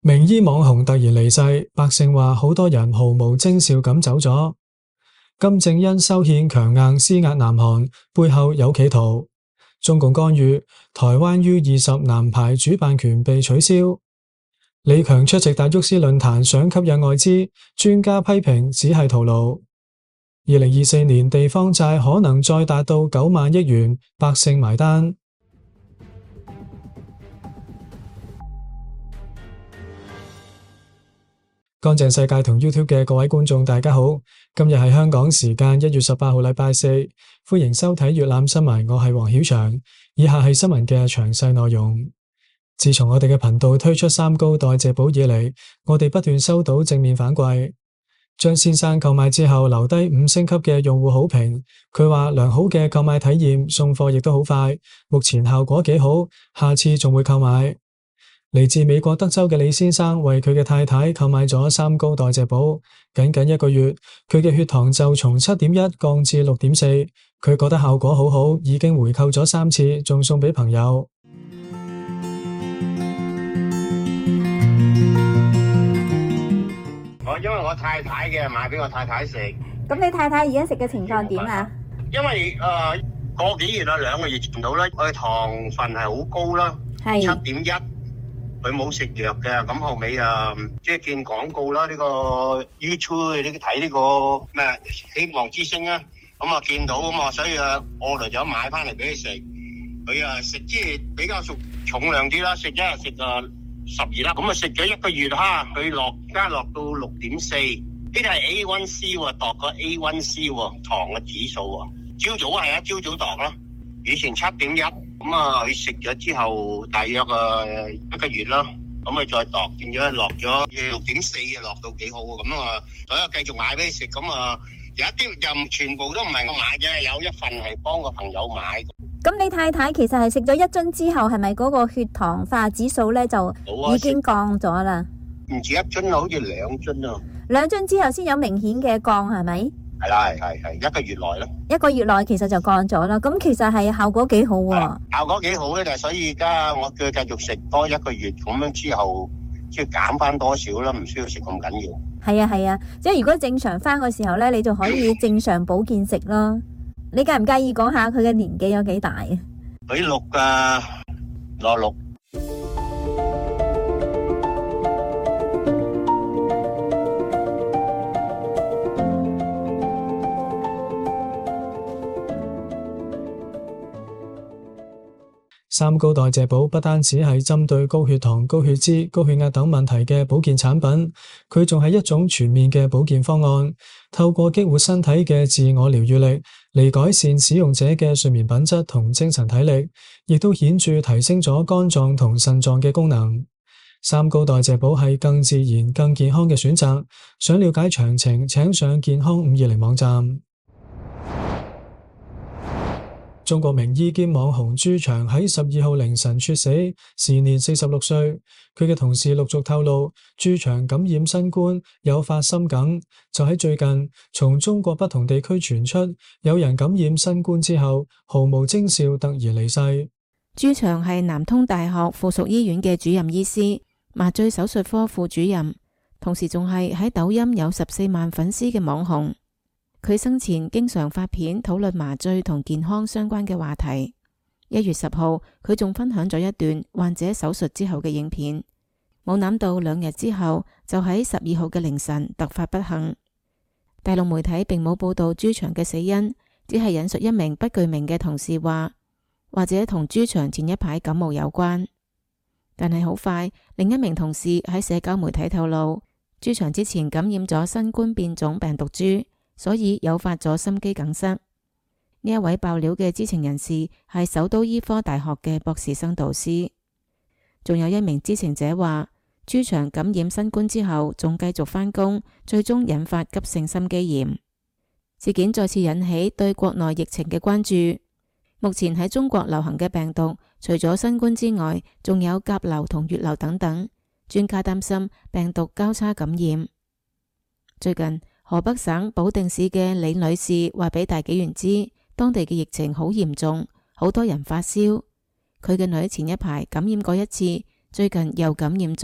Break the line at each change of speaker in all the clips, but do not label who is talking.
名醫網紅突然離世，百姓話好多人毫無徵兆咁走咗。金正恩修憲強硬施壓南韓，背後有企圖。中共干預台灣 U20男排主辦權被取消。李強出席達沃斯論壇，想吸引外資，專家批評只係徒勞。2024年地方債可能再達到9萬億元，百姓埋單。乾淨世界同 YouTube 嘅各位觀眾大家好，今日係香港時間1月18號禮拜四，歡迎收睇粵覽新聞，我係黃曉翔。以下係新聞嘅詳細內容。自從我哋嘅頻道推出三高代謝寶以嚟，我哋不斷收到正面反饋。張先生購買之後留低5星級嘅用戶好評，佢話良好嘅購買體驗，送貨亦都好快，目前效果幾好，下次仲會購買。嚟自美國德州嘅李先生為佢嘅太太購買咗三高代謝寶，僅1個月，佢嘅血糖就從7.1降至6.4，佢覺得效果好好，已經回購咗3次，仲送俾朋友。
因為我太太嘅買俾我太太食。
咁你太太而家食嘅情況點啊？
因為個幾月啦，2個月前到啦，佢糖分係好高啦，7.1。佢冇食藥嘅，咁後尾即係見廣告啦，呢個 YouTube 呢睇呢個咩希望之星啊，咁見到咁啊，所以我嚟咗買翻嚟俾佢食。佢食即係比較重量啲啦，食一日食12粒，咁食咗1個月哈，佢落到6.4，呢啲係 A1C 喎，度個 A1C 喎，糖嘅指數喎。朝早係朝早度啦，以前7.1。咁佢食咗之後大約1個月啦，咁佢再度變咗落咗6.4，落到幾好喎。咁所以繼續買俾佢食。咁有一啲又全部都唔係我買嘅，有一份係幫個朋友買。
咁你太太其實係食咗1樽之後，係咪嗰個血糖化指數咧就已經降咗啦？
唔止1樽啊，好似2樽啊。
2樽之後先有明顯嘅降，係咪？
係啦，係1個月內啦。
1個月內其實就降咗啦。咁其實係效果幾好喎。
效果幾好咧，就所以而家我叫佢繼續食多1個月，咁樣之後即係減翻多少啦，唔需要食咁緊要。
係啊，即係如果正常翻嘅時候咧，你就可以正常保健食咯。你介唔介意講下佢嘅年紀有幾大啊？
佢66。
三高代謝寶不單止係針對高血糖、高血脂、高血壓等問題嘅保健產品，佢仲係一種全面嘅保健方案，透過激活身體嘅自我療癒力嚟改善使用者嘅睡眠品質同精神體力，亦都顯著提升咗肝臟同腎臟嘅功能。三高代謝寶係更自然、更健康嘅選擇。想了解詳情，請上健康520網站。中國名醫兼網紅朱祥喺12號凌晨猝死，時年46歲。佢嘅同事陸續透露，朱祥感染新冠，誘發心梗。就喺最近，從中國不同地區傳出，有人感染新冠之後，毫無徵兆突然離世。
朱祥係南通大學附屬醫院嘅主任醫師，麻醉手術科副主任，同時仲係喺抖音有14萬粉絲嘅網紅。佢生前經常發片討論麻醉同健康相關嘅話題。1月10號，佢仲分享咗一段患者手術之後嘅影片。冇諗到2日之後，就喺12號嘅凌晨突發不幸。大陸媒體並冇報道朱祥嘅死因，只係引述一名不具名嘅同事話，或者同朱祥前一排感冒有關。但係好快，另一名同事喺社交媒體透露，朱祥之前感染咗新冠變種病毒株，所以誘發咗心肌梗塞。呢一位爆料嘅知情人士係首都醫科大學嘅博士生導師。仲有一名知情者話，朱祥感染新冠之後仲繼續返工，最終引發急性心肌炎。事件再次引起對國內疫情嘅關注。目前喺中國流行嘅病毒，除咗新冠之外，仲有甲流同乙流等等。專家擔心病毒交叉感染。最近，河北省保定市嘅李女士話俾大紀元知，當地嘅疫情好嚴重，好多人發燒。佢嘅女前一排感染過1次，最近又感染咗，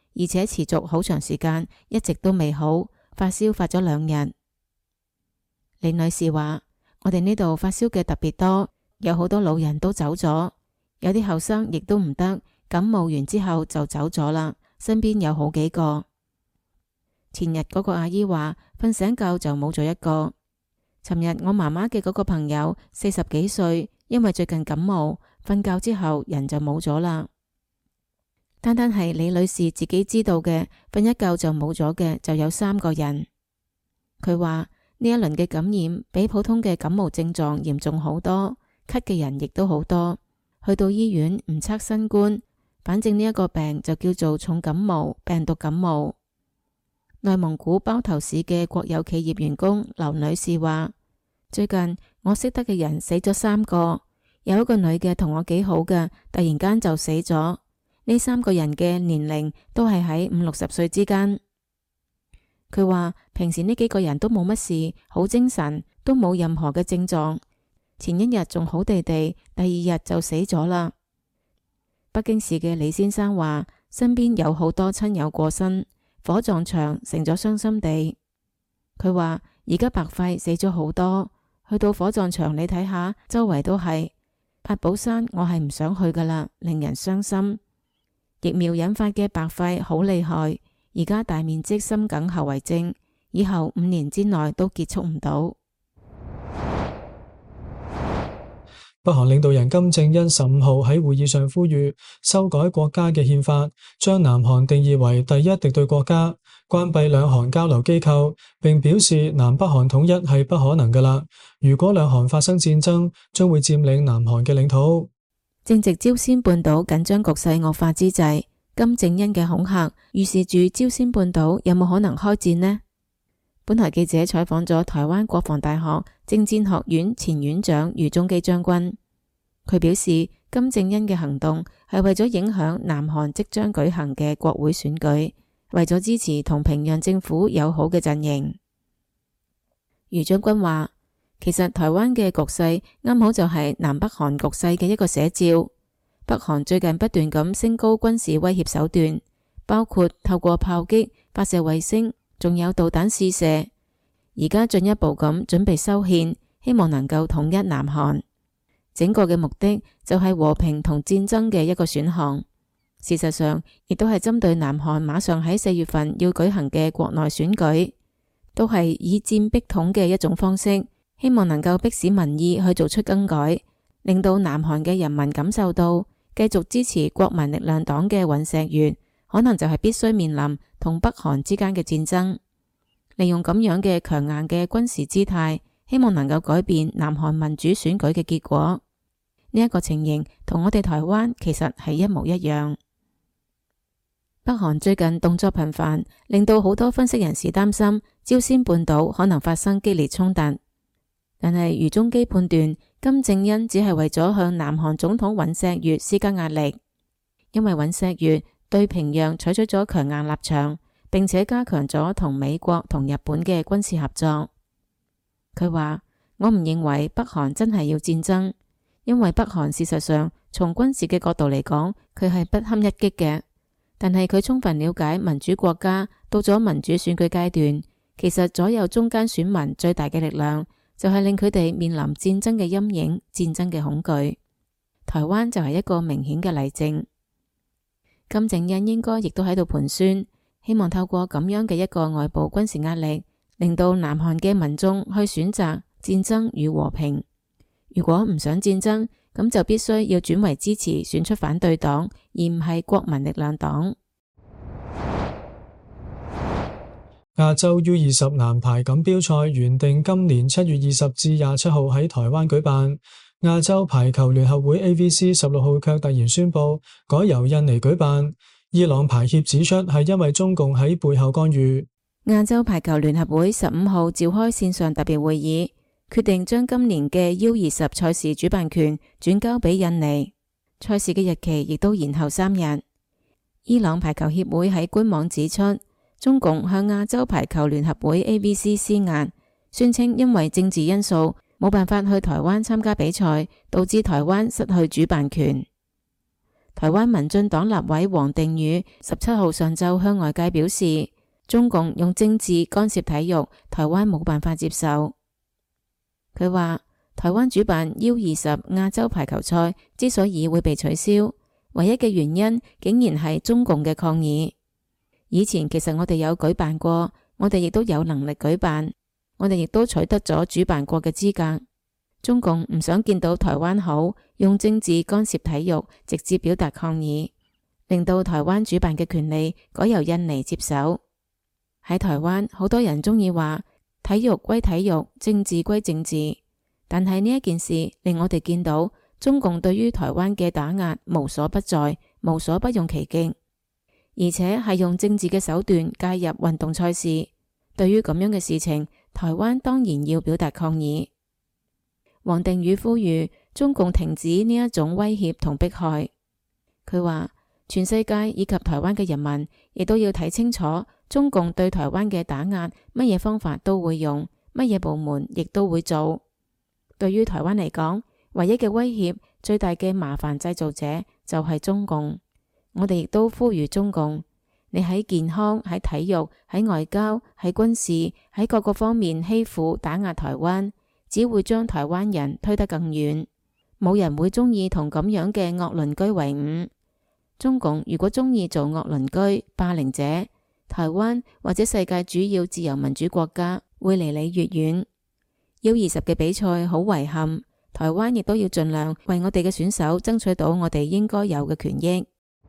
而且持續好長時間，一直都未好，發燒發咗2日。李女士話：我哋呢度發燒嘅特別多，有好多老人都走咗，有啲後生亦都唔得，感冒完之後就走咗啦。身邊有好幾個。前日嗰個阿姨話瞓醒覺就冇咗一個。尋日我媽媽嘅嗰個朋友40幾歲，因為最近感冒，瞓覺之後人就冇咗啦。單單係李女士自己知道嘅，瞓一覺就冇咗嘅就有3個人。佢話呢一輪嘅感染比普通嘅感冒症狀嚴重好多，咳嘅人亦都好多。去到醫院唔測新冠，反正呢一個病就叫做重感冒、病毒感冒。內蒙古包頭市嘅國有企業員工劉女士話：最近我識得嘅人死咗3個，有一個女嘅同我幾好嘅，突然間就死咗。呢3個人嘅年齡都係喺50、60歲之間。佢話平時呢幾個人都冇乜事，好精神，都冇任何嘅症狀。前一日仲好地地，第2日就死咗啦。北京市嘅李先生話，身邊有好多親友過身，火葬場成咗傷心地。佢話而家白肺死咗好多，去到火葬場你睇下，周圍都係。八寶山我係唔想去噶啦，令人傷心。疫苗引發嘅白肺好厲害，而家大面積心梗後遺症，以後5年之內都結束唔到。
北韓領導人金正恩15號喺會議上呼籲修改國家嘅憲法，將南韓定義為第一敵對國家，關閉兩韓交流機構，並表示南北韓統一係不可能㗎喇。如果兩韓發生戰爭，將會佔領南韓嘅領土。
正值朝鮮半島緊張局勢惡化之際，金正恩嘅恐嚇預示住朝鮮半島有冇可能開戰呢？本台記者採訪咗台灣國防大學政戰學院前院長余宗基將軍，佢表示金正恩嘅行動係為咗影響南韓即將舉行嘅國會選舉，為咗支持同平壤政府友好嘅陣營。余將軍話，其實台灣嘅局勢啱好就係南北韓局勢嘅一個寫照。北韓最近不斷咁升高軍事威脅手段，包括透過炮擊、發射衛星，仲有導彈試射。而家進一步咁準備修憲，希望能夠統一南韓。整個嘅目的就係和平同戰爭嘅一個選項。事實上，亦都係針對南韓馬上喺4月份要舉行嘅國內選舉，都係以戰逼統嘅一種方式，希望能夠迫使民意去做出更改，令到南韓嘅人民感受到繼續支持國民力量黨嘅尹錫悅，可能就係必須面臨同北韓之間嘅戰爭。利用咁樣嘅強硬嘅軍事姿態，希望能夠改變南韓民主選舉嘅結果。呢一個情形同我哋台灣其實係一模一樣。北韓最近動作頻繁，令到好多分析人士擔心朝鮮半島可能發生激烈衝突。但係余宗基判斷，金正恩只係為咗向南韓總統尹錫悅施加壓力，因為尹錫悅對平壤採取咗強硬立場，並且加強咗同美國同日本嘅軍事合作。佢話：我唔認為北韓真係要戰爭，因為北韓事實上從軍事嘅角度嚟講，佢係不堪一擊嘅。但係佢充分了解民主國家到咗民主選舉階段，其實左右中間選民最大嘅力量就係令佢哋面臨戰爭嘅陰影、戰爭嘅恐懼。台灣就係一個明顯嘅例證。金正恩應該亦都喺度盤算，希望透過咁樣嘅一個外部軍事壓力，令到南韓嘅民眾去選擇戰爭與和平。如果唔想戰爭，咁就必須要轉為支持選出反對黨，而唔係國民力量黨。
亞洲 U20 男排錦標賽原定今年7月20至27號喺台灣舉辦，亞洲排球聯合會 AVC 16號卻突然宣布改由印尼舉辦。伊朗排協指出係因為中共喺背後干預。
亞洲排球聯合會15號召開線上特別會議，決定將今年嘅 U20 賽事主辦權轉交俾印尼，賽事嘅日期亦都延後3日。伊朗排球協會喺官網指出，中共向亞洲排球聯合會 AVC 施壓，宣稱因為政治因素冇辦法去台灣參加比賽，導致台灣失去主辦權。 台灣民進黨立委王定宇17號上晝向外界表示，中共用政治干涉體育，台灣冇辦法接受。佢話台灣主辦 U20 亞洲排球賽之所以會被取消，唯一嘅原因竟然係中共嘅抗議。以前其實我哋有舉辦過，我哋亦都有能力舉辦，我哋亦都取得咗主辦國嘅資格。中共唔想見到台灣好，用政治干涉體育，直接表達抗議，令到台灣主辦嘅權利改由印尼接手。喺台灣，好多人鍾意話體育歸體育，政治歸政治，但係呢一件事令我哋見到中共對於台灣嘅打壓無所不在，無所不用其極，而且係用政治嘅手段介入運動賽事。對於咁樣嘅事情，台灣當然要表達抗議。王定宇呼籲中共停止呢一種威脅同迫害。佢話全世界以及台灣嘅人民亦都要睇清楚，中共對台灣嘅打壓乜嘢方法都會用，乜嘢部門亦都會做。對於台灣嚟講，唯一嘅威脅、最大嘅麻煩製造者就係中共。我哋亦都呼籲中共，你喺健康、喺體育、喺外交、喺軍事、喺各個方面欺負打壓台灣，只會將台灣人推得更遠。冇人會鍾意同咁樣嘅惡鄰居為伍。中共如果鍾意做惡鄰居、霸凌者，台灣或者世界主要自由民主國家會離你越遠。U20嘅比賽好遺憾，台灣亦都要盡量為我哋嘅選手爭取到我哋應該有嘅權益。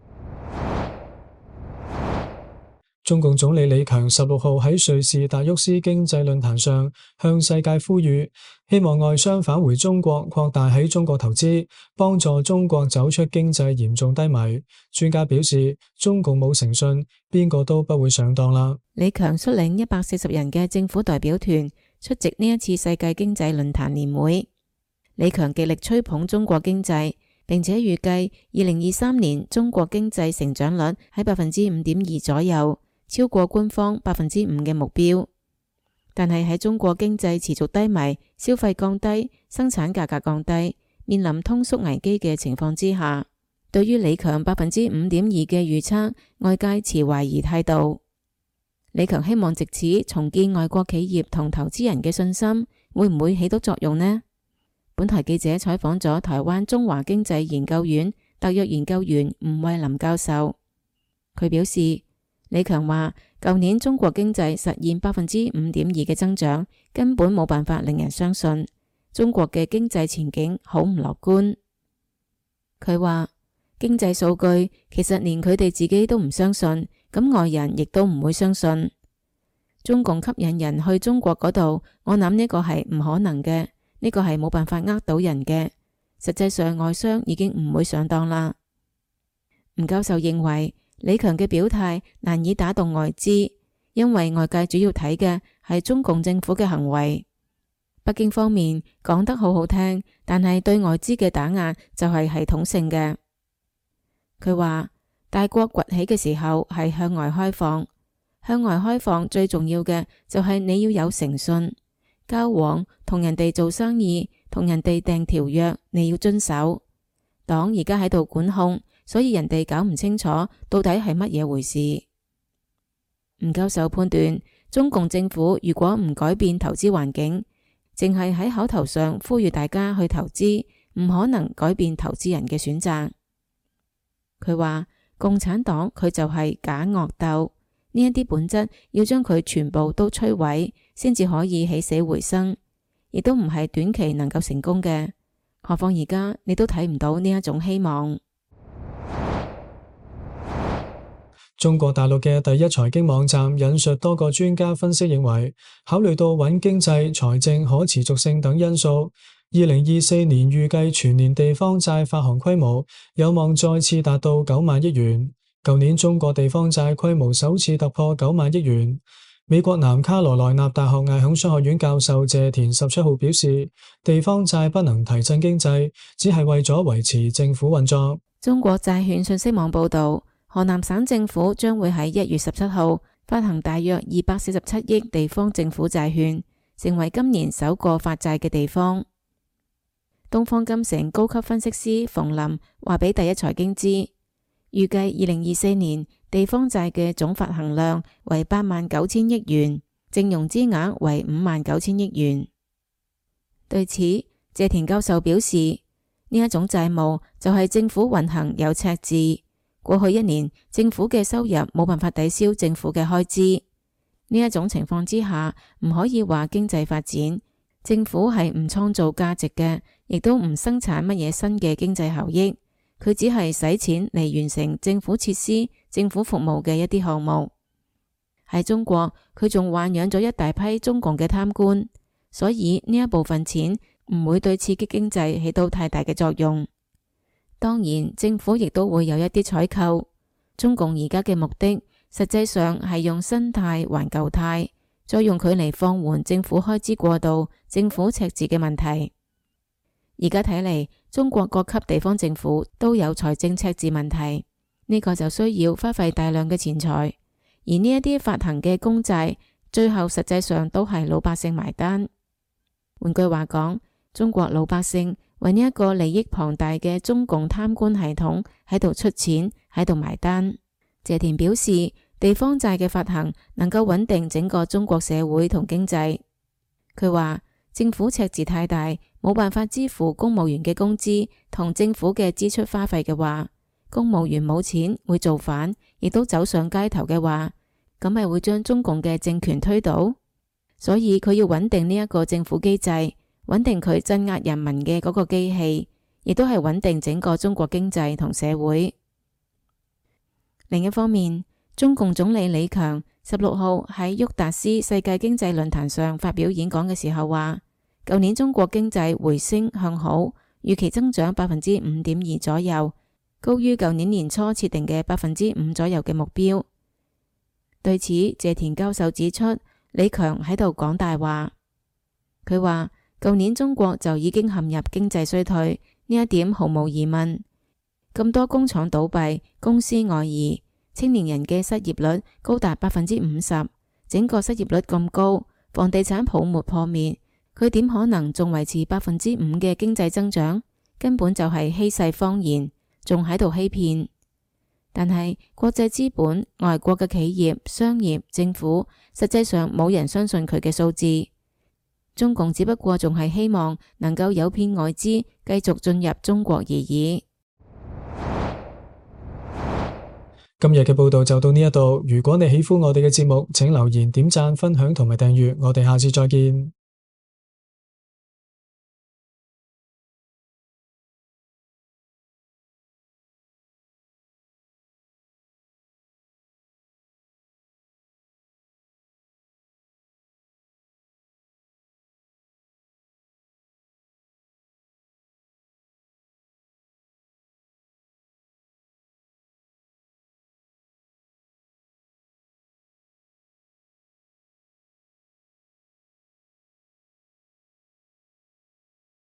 中共總理李強16號喺瑞士達沃斯經濟論壇上向世界呼籲，希望外商返回中國，擴大喺中國投資，幫助中國走出經濟嚴重低迷。專家表示，中共冇誠信，邊個都不會上當啦。
李強率領140人嘅政府代表團出席呢一次世界經濟論壇年會。李強極力吹捧中國經濟，並且預計2023年中國經濟成長率喺5.2%左右，超過官方5%嘅目標。但係喺中國經濟持續低迷、消費降低、生產價格降低、面臨通縮危機嘅情況之下，對於李強5.2%嘅預測，外界持懷疑態度。李強希望藉此重建外國企業同投資人嘅信心，會唔會起到作用呢？本台記者採訪咗台灣中華經濟研究院特約研究員吳慧林教授，佢表示，李強話舊年中國經濟實現5.2%嘅增長，根本冇辦法令人相信中國嘅經濟前景好唔樂觀。佢話經濟數據其實連佢哋自己都唔相信，咁外人亦都唔會相信。中共吸引人去中國嗰度，我諗呢個係唔可能嘅，呢個係冇辦法呃到人嘅。實際上外商已經唔會上當啦。吳教授認為李強嘅表態難以打動外資，因為外界主要睇嘅係中共政府嘅行為。北京方面講得好好聽，但係對外資嘅打壓就係系統性嘅。佢話大國崛起嘅時候係向外開放，向外開放最重要嘅就係你要有誠信，交往同人哋做生意，同人哋訂條約，你要遵守。黨而家喺度管控，所以人哋搞唔清楚到底係乜嘢回事。吳教授判斷，中共政府如果唔改變投資環境，淨係喺口頭上呼籲大家去投資，唔可能改變投資人嘅選擇。佢話共產黨佢就係假惡鬥，呢一啲本質要將佢全部都摧毀，先至可以起死回生，亦都唔係短期能夠成功嘅。何況而家你都睇唔到呢一種希望。
中國大陸嘅第一財經網站引述多個專家分析認為，考慮到穩經濟、財政可持續性等因素，2024年預計全年地方債發行規模有望再次達到9萬億元。舊年中國地方債規模首次突破9萬億元。美國南卡羅來納大學亞肯商學院教授謝田17號表示，地方債不能提振經濟，只係為咗維持政府運作。
中國債券信息網報道，河南省政府將會喺1月17號發行大約247億地方政府債券，成為今年首個發債嘅地方。東方金城高級分析師馮林話俾第一財經知， 預計2024年地方債嘅總發行量為89000億元，淨融資額為59000億元。對此，謝田教授表示，呢一種債務就係政府運行有赤字，過去一年政府嘅收入冇辦法抵消政府嘅開支。呢一種情況之下，唔可以話經濟發展，政府係唔創造價值嘅，亦都唔生產乜嘢新嘅經濟效益，佢只係使錢嚟完成政府設施、政府服務嘅一啲項目。喺中國，佢仲豢養咗一大批中共嘅貪官，所以呢一部分錢唔會對刺激經濟起到太大嘅作用。當然，政府亦都會有一啲採購。中共而家嘅目的，實際上係用新貸還舊貸，再用佢嚟放緩政府開支過度、政府赤字嘅問題。而家睇嚟，中國各級地方政府都有財政赤字問題，呢個就需要花費大量嘅錢財，而呢一啲發行嘅公債，最後實際上都係老百姓埋單。換句話講，中國老百姓為呢一個利益龐大嘅中共貪官系統喺度出錢，喺度埋單。謝田表示，地方債嘅發行能夠穩定整個中國社會同經濟。佢話政府赤字太大，冇辦法支付公務員嘅工資同政府嘅支出花費嘅話，公務員冇錢會造反，亦都走上街頭嘅話，咁咪會將中共嘅政權推倒。所以佢要穩定呢一個政府機制，穩定佢鎮壓人民嘅嗰個機器，亦都係穩定整個中國經濟同社會。另一方面，中共總理李強16號喺沃達斯世界經濟論壇上發表演講嘅時候話，舊年中國經濟回升向好，預期增長5.2%左右，高於舊年年初設定嘅5%左右嘅目標。對此，謝田教授指出，李強喺度講大話。佢話舊年中國就已經陷入經濟衰退，呢一點毫無疑問。咁多工廠倒閉，公司外移，青年人嘅失業率高達50%，整個失業率咁高，房地產泡沫破滅，佢點可能仲維持5%嘅經濟增長？根本就係欺世謊言，仲喺度欺騙。但係國際資本、外國嘅企業、商業、政府，實際上冇人相信佢嘅數字。中共只不過仲係希望能夠誘騙外資繼續進入中國而已。
今日嘅報道就到呢一度，如果你喜歡我哋嘅節目，請留言、點讚、分享同埋訂閱，我哋下次再見。